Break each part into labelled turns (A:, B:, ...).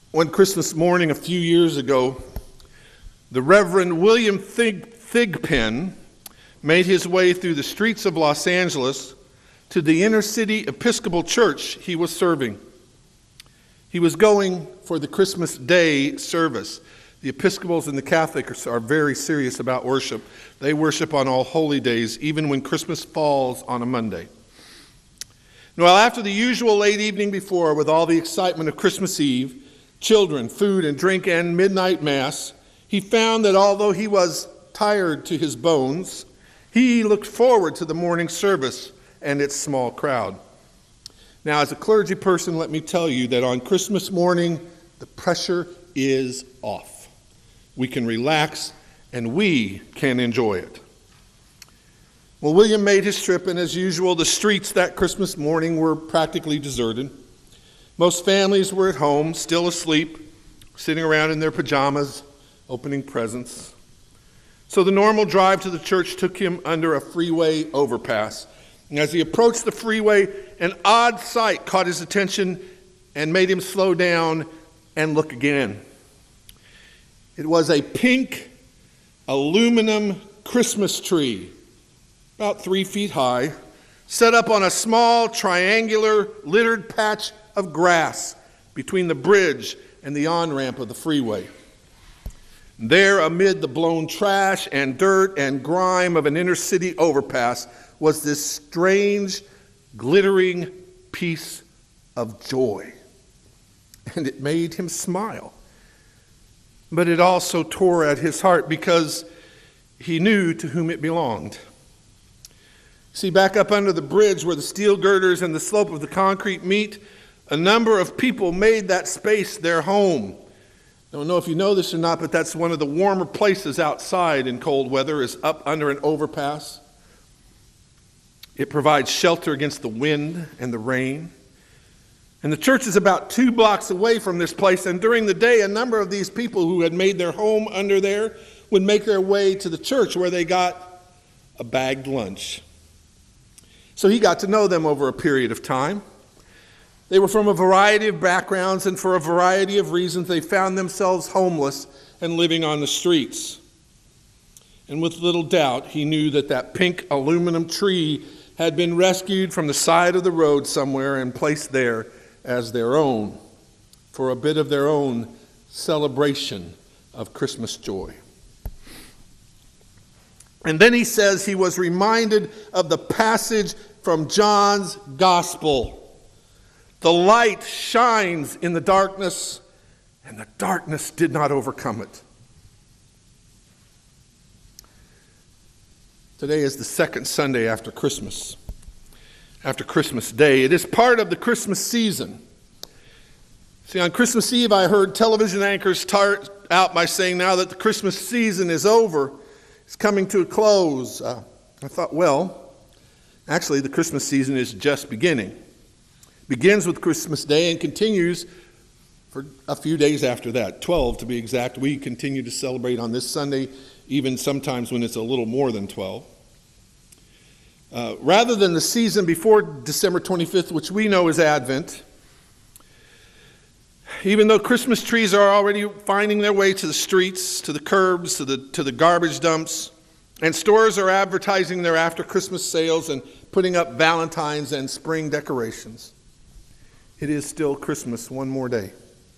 A: One Christmas morning a few years ago, the Reverend William Thigpen made his way through the streets of Los Angeles to the inner city Episcopal church he was serving. He was going for the Christmas Day service. The Episcopals and the Catholics are very serious about worship. They worship on all holy days, even when Christmas falls on a Monday. Well, after the usual late evening before, with all the excitement of Christmas Eve, children, food and drink, and midnight mass, he found that although he was tired to his bones, he looked forward to the morning service and its small crowd. Now, as a clergy person, let me tell you that on Christmas morning, the pressure is off. We can relax and we can enjoy it. Well, William made his trip, and as usual, the streets that Christmas morning were practically deserted. Most families were at home, still asleep, sitting around in their pajamas, opening presents. So the normal drive to the church took him under a freeway overpass. And as he approached the freeway, an odd sight caught his attention and made him slow down and look again. It was a pink aluminum Christmas tree, about 3 feet high, set up on a small, triangular, littered patch of grass between the bridge and the on-ramp of the freeway. There, amid the blown trash and dirt and grime of an inner-city overpass, was this strange, glittering piece of joy. And it made him smile. But it also tore at his heart because he knew to whom it belonged. See, back up under the bridge where the steel girders and the slope of the concrete meet, a number of people made that space their home. I don't know if you know this or not, but that's one of the warmer places outside in cold weather, is up under an overpass. It provides shelter against the wind and the rain. And the church is about 2 blocks away from this place, and during the day, a number of these people who had made their home under there would make their way to the church where they got a bagged lunch. So he got to know them over a period of time. They were from a variety of backgrounds, and for a variety of reasons, they found themselves homeless and living on the streets. And with little doubt, he knew that that pink aluminum tree had been rescued from the side of the road somewhere and placed there as their own, for a bit of their own celebration of Christmas joy. And then he says he was reminded of the passage from John's Gospel. The light shines in the darkness, and the darkness did not overcome it. Today is the second Sunday after Christmas Day. It is part of the Christmas season. See, on Christmas Eve, I heard television anchors start out by saying, now that the Christmas season is over, it's coming to a close. I thought, well, actually, the Christmas season is just beginning. Begins with Christmas Day and continues for a few days after that, 12 to be exact. We continue to celebrate on this Sunday, even sometimes when it's a little more than 12. Rather than the season before December 25th, which we know is Advent, even though Christmas trees are already finding their way to the streets, to the curbs, to the garbage dumps, and stores are advertising their after-Christmas sales and putting up Valentine's and spring decorations, it is still Christmas one more day.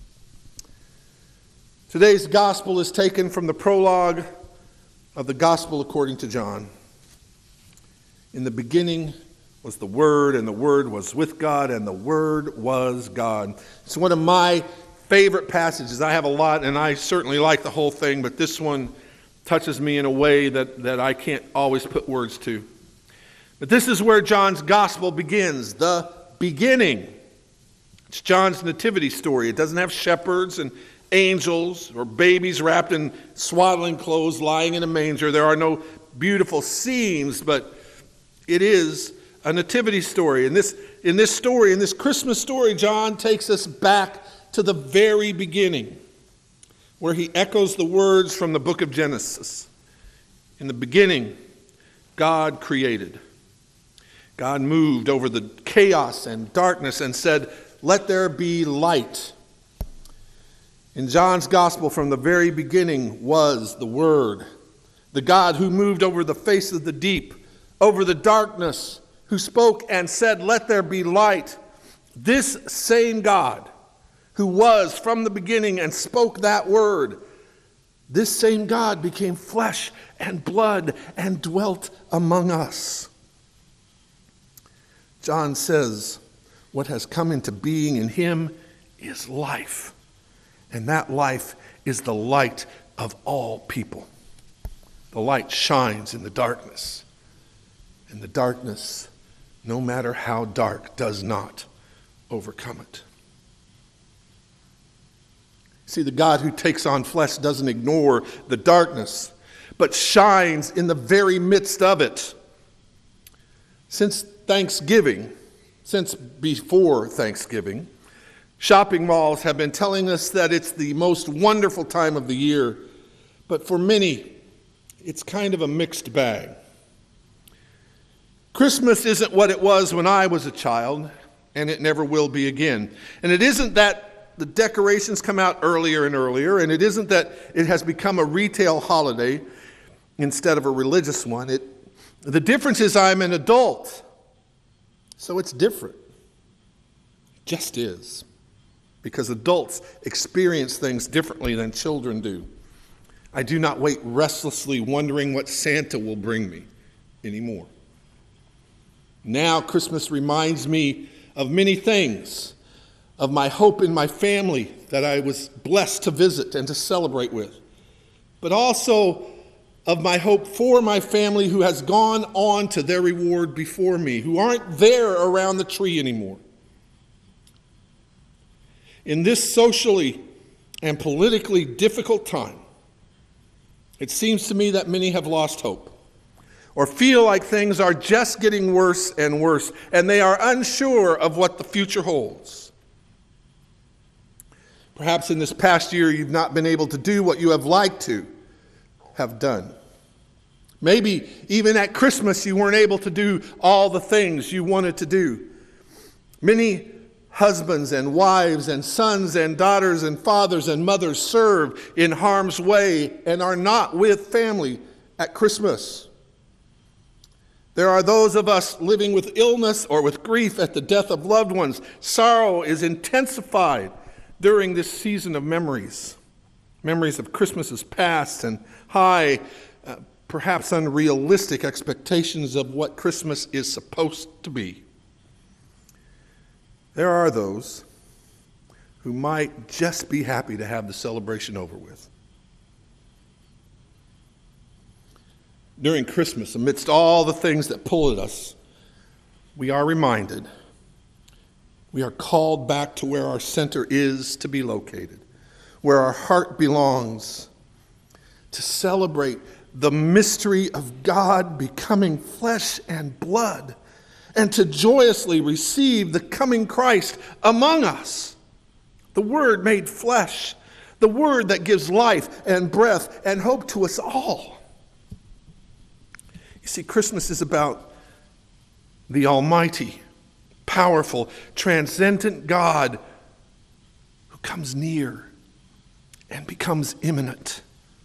A: Today's gospel is taken from the prologue of the Gospel according to John. In the beginning was the Word, and the Word was with God, and the Word was God. It's one of my favorite passages. I have a lot, and I certainly like the whole thing, but this one touches me in a way that I can't always put words to. But this is where John's gospel begins, the beginning. It's John's nativity story. It doesn't have shepherds and angels or babies wrapped in swaddling clothes lying in a manger. There are no beautiful scenes, but it is a nativity story. In this Christmas story, John takes us back to the very beginning, where he echoes the words from the book of Genesis. In the beginning, God created. God moved over the chaos and darkness and said, "Let there be light." In John's gospel, from the very beginning was the Word, the God who moved over the face of the deep, over the darkness, who spoke and said, "Let there be light." This same God who was from the beginning and spoke that word, this same God became flesh and blood and dwelt among us. John says, what has come into being in him is life. And that life is the light of all people. The light shines in the darkness. And the darkness, no matter how dark, does not overcome it. See, the God who takes on flesh doesn't ignore the darkness, but shines in the very midst of it. Since before Thanksgiving, shopping malls have been telling us that it's the most wonderful time of the year, but for many, it's kind of a mixed bag. Christmas isn't what it was when I was a child, and it never will be again. And it isn't that the decorations come out earlier and earlier, and it isn't that it has become a retail holiday instead of a religious one. The difference is I'm an adult, so it's different. It just is. Because adults experience things differently than children do. I do not wait restlessly wondering what Santa will bring me anymore. Now Christmas reminds me of many things, of my hope in my family that I was blessed to visit and to celebrate with, but also of my hope for my family who has gone on to their reward before me, who aren't there around the tree anymore. In this socially and politically difficult time, it seems to me that many have lost hope or feel like things are just getting worse and worse, and they are unsure of what the future holds. Perhaps in this past year, you've not been able to do what you have liked to have done. Maybe even at Christmas, you weren't able to do all the things you wanted to do. Many husbands and wives and sons and daughters and fathers and mothers serve in harm's way and are not with family at Christmas. There are those of us living with illness or with grief at the death of loved ones. Sorrow is intensified during this season of memories of Christmases past and high, perhaps unrealistic expectations of what Christmas is supposed to be. There are those who might just be happy to have the celebration over with. During Christmas, amidst all the things that pull at us, we are reminded, we are called back to where our center is to be located, where our heart belongs, to celebrate the mystery of God becoming flesh and blood, and to joyously receive the coming Christ among us, the Word made flesh, the Word that gives life and breath and hope to us all. You see, Christmas is about the almighty, powerful, transcendent God who comes near and becomes immanent.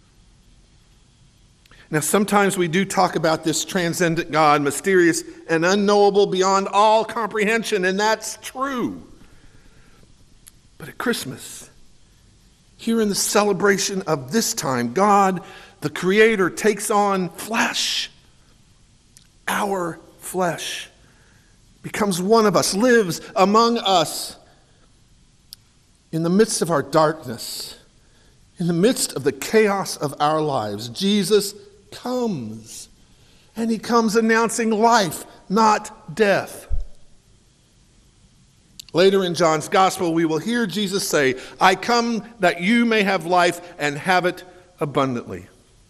A: Now, sometimes we do talk about this transcendent God, mysterious and unknowable beyond all comprehension, and that's true. But at Christmas, here in the celebration of this time, God, the Creator, takes on flesh, our flesh, becomes one of us, lives among us in the midst of our darkness, in the midst of the chaos of our lives. Jesus comes, and he comes announcing life, not death. Later in John's gospel, we will hear Jesus say, "I come that you may have life and have it abundantly."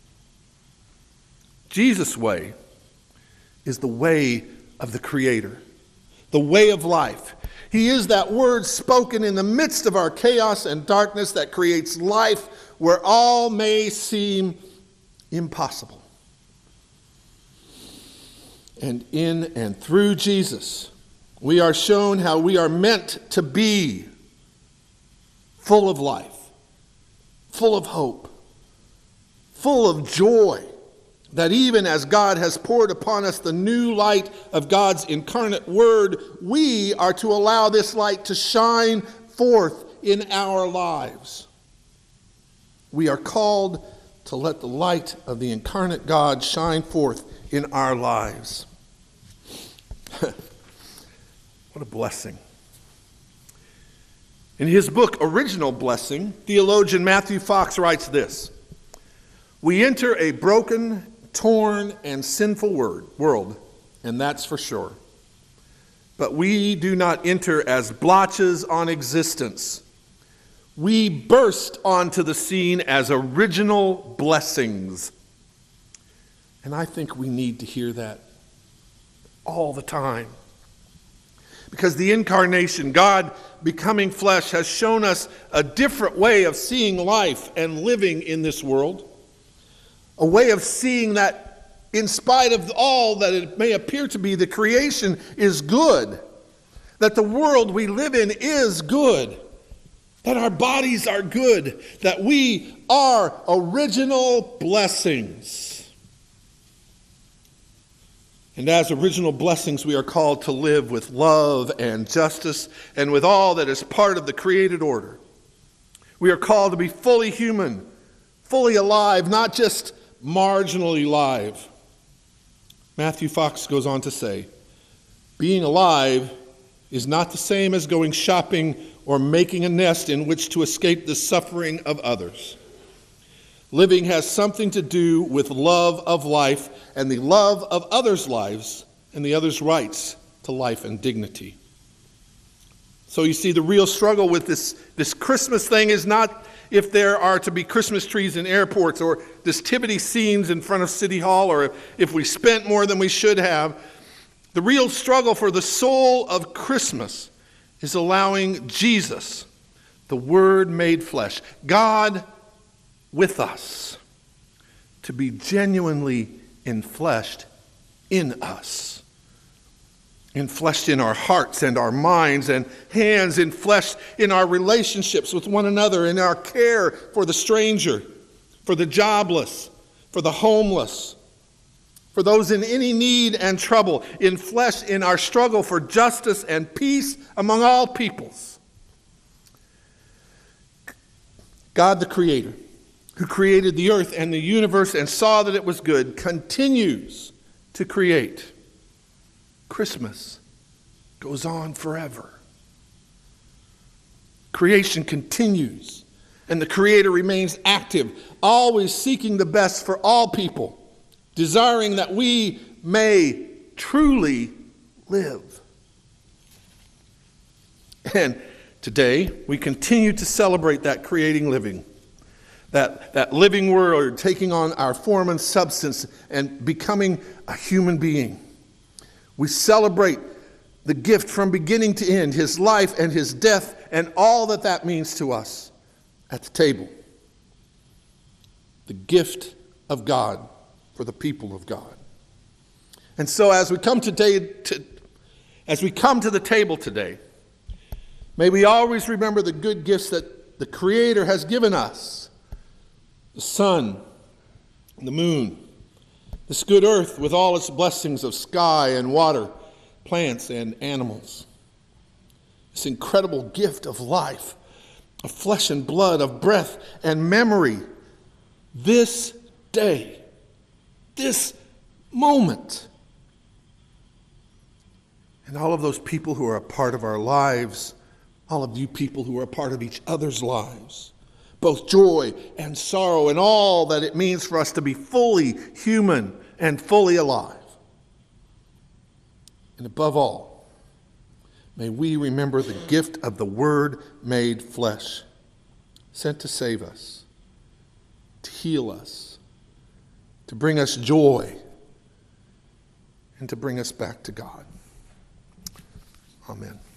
A: Jesus' way is the way of the Creator, the way of life. He is that word spoken in the midst of our chaos and darkness that creates life where all may seem impossible. And in and through Jesus, we are shown how we are meant to be full of life, full of hope, full of joy, that even as God has poured upon us the new light of God's incarnate word, we are to allow this light to shine forth in our lives. We are called to let the light of the incarnate God shine forth in our lives. What a blessing. In his book, Original Blessing, theologian Matthew Fox writes this: "We enter a broken, torn, and sinful world, and that's for sure. But we do not enter as blotches on existence. We burst onto the scene as original blessings." And I think we need to hear that all the time. Because the incarnation, God becoming flesh, has shown us a different way of seeing life and living in this world. A way of seeing that in spite of all that it may appear to be, the creation is good. That the world we live in is good. That our bodies are good. That we are original blessings. And as original blessings, we are called to live with love and justice and with all that is part of the created order. We are called to be fully human, fully alive, not just marginally alive. Matthew Fox goes on to say, being alive is not the same as going shopping or making a nest in which to escape the suffering of others. Living has something to do with love of life and the love of others' lives and the others' rights to life and dignity. So you see, the real struggle with this Christmas thing is not if there are to be Christmas trees in airports or nativity scenes in front of City Hall or if we spent more than we should have. The real struggle for the soul of Christmas is allowing Jesus, the Word made flesh, God with us, to be genuinely enfleshed in us. Enfleshed in our hearts and our minds and hands, enfleshed in our relationships with one another, in our care for the stranger, for the jobless, for the homeless, for those in any need and trouble, enfleshed in our struggle for justice and peace among all peoples. God the Creator, who created the earth and the universe and saw that it was good, continues to create. Christmas goes on forever. Creation continues, and the Creator remains active, always seeking the best for all people, desiring that we may truly live. And today, we continue to celebrate that creating living. That living word taking on our form and substance and becoming a human being. We celebrate the gift from beginning to end, his life and his death and all that that means to us at the table. The gift of God for the people of God. And so as we come to the table today, may we always remember the good gifts that the Creator has given us. The sun, the moon, this good earth with all its blessings of sky and water, plants and animals. This incredible gift of life, of flesh and blood, of breath and memory. This day, this moment. And all of those people who are a part of our lives, all of you people who are a part of each other's lives. Both joy and sorrow and all that it means for us to be fully human and fully alive. And above all, may we remember the gift of the Word made flesh, sent to save us, to heal us, to bring us joy, and to bring us back to God. Amen.